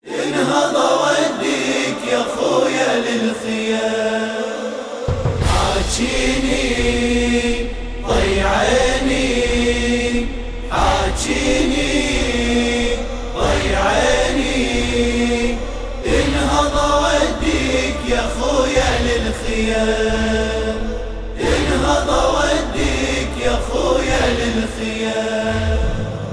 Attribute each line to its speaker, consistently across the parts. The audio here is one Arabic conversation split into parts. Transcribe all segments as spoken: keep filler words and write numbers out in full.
Speaker 1: انهض وديك يا خويا للخيام، حاجيني ضيعيني حاجيني ضيعيني، انهض وديك يا خويا للخيام، انهض وديك يا خويا للخيام.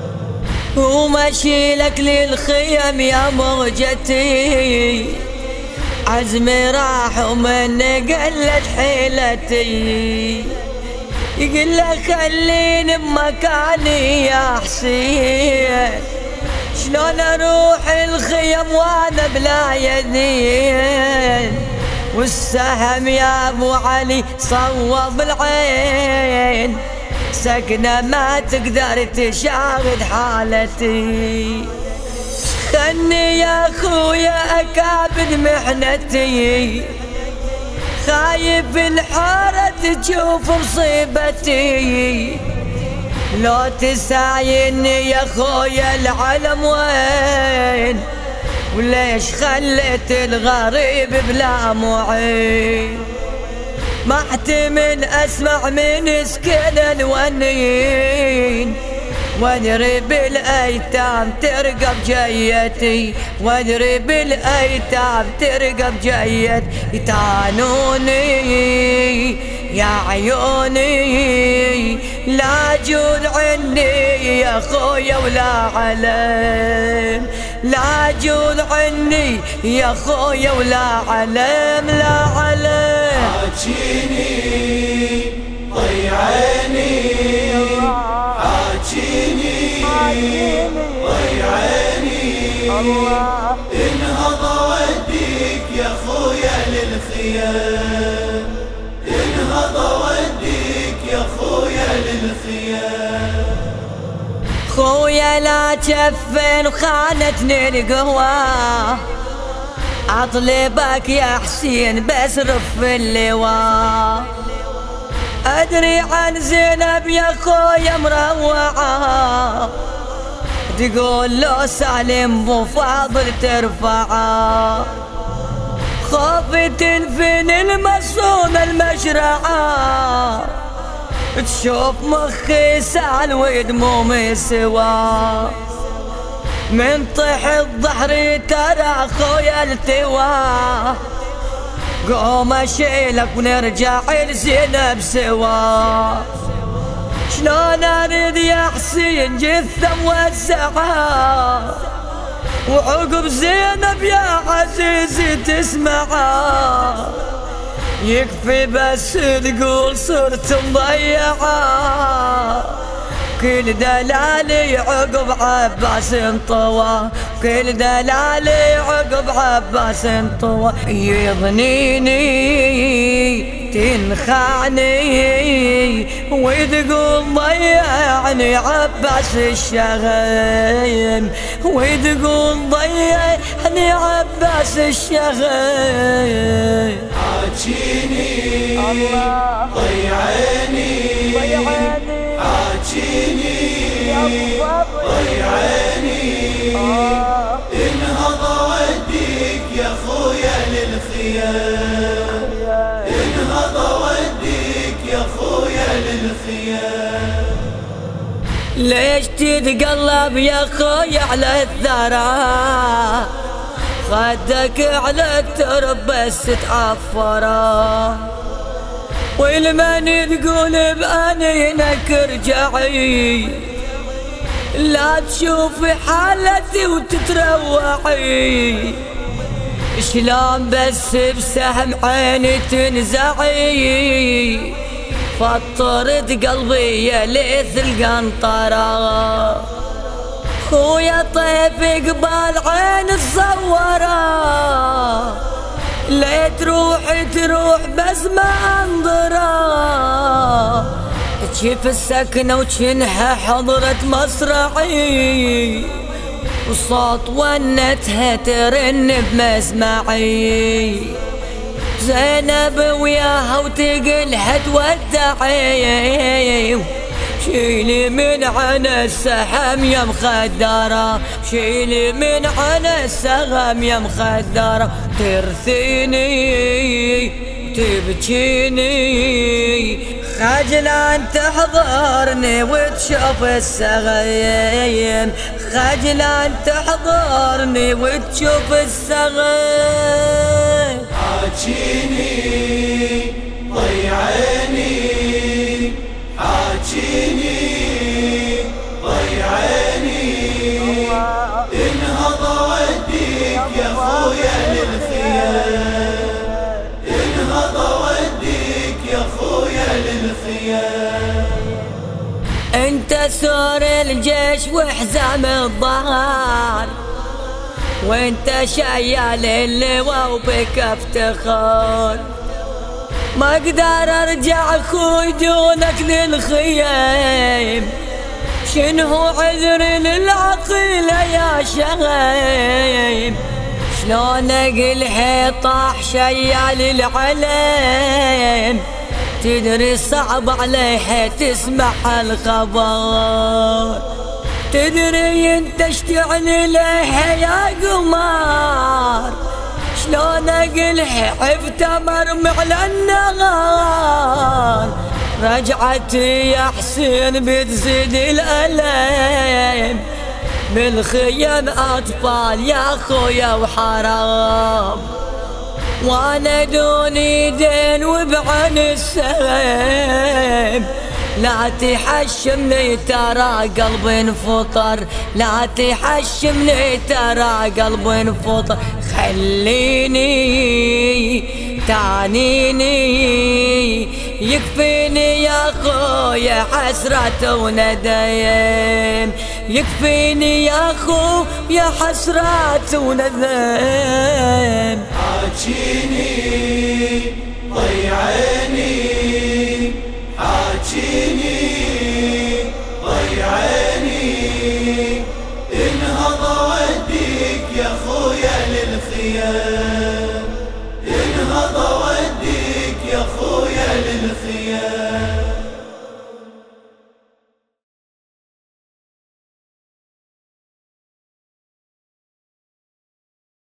Speaker 2: وماشي لك للخيم يا موجتي، عزمي راح ومن قلت حيلتي، يقول لك خليني بمكاني يا حسين، شلون اروح الخيم وانا بلا يدين، والسهم يا ابو علي صوب العين، سكنة ما تقدر تشاهد حالتي، خلني يا خويا اكابد محنتي، خايف الحارة تشوف مصيبتي، لو تسايني يا خويا العلم وين، وليش خليت الغريب بلا معين، ما احتمل اسمع من سكن الونين، وادري بالايتام ترقب جيتي، وادري بالايتام ترقب جيت، يتانوني يا عيوني، لا جود عني يا خويا ولا علم، لا جود عني يا خويا ولا علم، لا علم.
Speaker 1: حاجيني ضيعيني حاجيني ضيعيني، انهض وديك يا خويا للخيام، انهض وديك يا خويا للخيام.
Speaker 2: خويا لا تشفن وخانتني القهوة، اطلبك يا حسين بس رف اللواء، ادري عن زينب يا خويا مروعة، تقول له سالم بو فاضل ترفعه، خوفي تنفن المصون المشرعة، تشوف مخي سال ودمومي سوا، من طيح الظهر ترى خويا التوا، قوم اشيلك ونرجع لزينب سوا، شلون اريد يا حسين جثة موسعة، وعقب زينب يا عزيزي تسمعها، يكفي بس تقول صرت مضيعة، كل دلالي عقب عباس انطوى، كل دلالي عقب عباس انطوى، يضنيني تنخعني وتقول ضيعني عباس الشغيم، وتقول ضيعني عباس الشغيم.
Speaker 1: حاجيني ضيعيني حاجيني ضيعيني، انهض وديك يا خويا للخيام، انهض وديك يا خويا للخيام.
Speaker 2: ليش تتقلب يا خويا على الثرى، خدك على الترب بس تعفره، والمن تقول بأنينك ارجعي، لا تشوفي حالتي وتتروعي، شلون بس بسهم عيني تنزعي، فطرت قلبي يا ليث القنطرة، خويا طيف قبال عين الزورة، لا تروح تروح بس ما انظرة، تشوف السكنة وجنها حضرت مصرعي، وصوت ونتها ترن بمسمعي، زينب وياها وتقلها تودعي، شيلي من عنا السهم يا مخدرة، شيلي من عنا السهم يا مخدرة، ترثيني تبكيني، خجلان تحضرني وتشوف السغيم، خجلان تحضرني وتشوف السغيم.
Speaker 1: حاجيني ضيعيني، حاجيني ضيعيني، انهض وديك يا خويا للخيام، انهض وديك يا خويا للخيام.
Speaker 2: انت سور الجيش وحزام الظهر، وانت شيال اللواء وبك افتخار، ما اقدر ارجع اخوي دونك للخيام، شنو عذري للعقيلة يا شغيم، شلون اقل طاح شيال العلم، تدري صعب عليها تسمع الخبر، تدري انت اشتعل لها يا قمار، شلون اقلها حفته مرمي على النغار، رجعتي يا حسين بتزيد الالم، بالخيم اطفال يا خويا وحرام، وانا دوني دين وبعن السهم، لا تحشمني ترى قلبي انفطر، لا تحشمني ترى قلبي انفطر، خليني تعنيني، يكفيني يا خويا حسرة وندم، يكفيني يا خويا حسرة وندم.
Speaker 1: حاجيني ضيعيني،